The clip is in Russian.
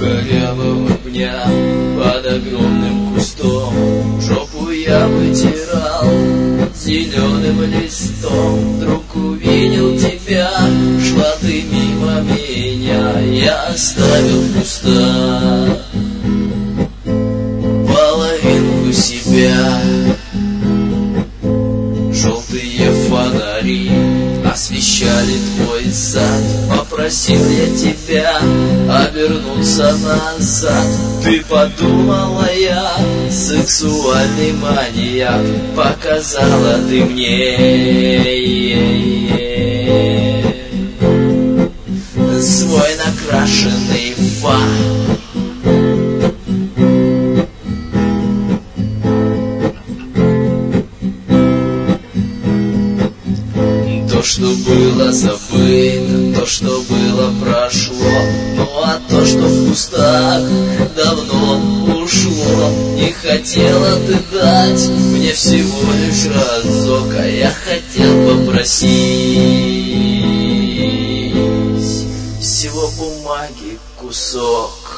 корявого пня под огромным кустом жопу я вытирал зеленым листом. Вдруг увидел тебя, шла ты мимо меня, я оставил в кустах половинку себя. Желтые фонари освещали твой зад, попросил я тебя обернуться назад. Ты подумала, я сексуальный маньяк, показала ты мне свой накрашенный фак. То, что было, забыто, то, что было, прошло. Ну а то, что в кустах давно ушло, не хотела ты дать мне всего лишь разок, а я хотел попросить всего бумаги кусок.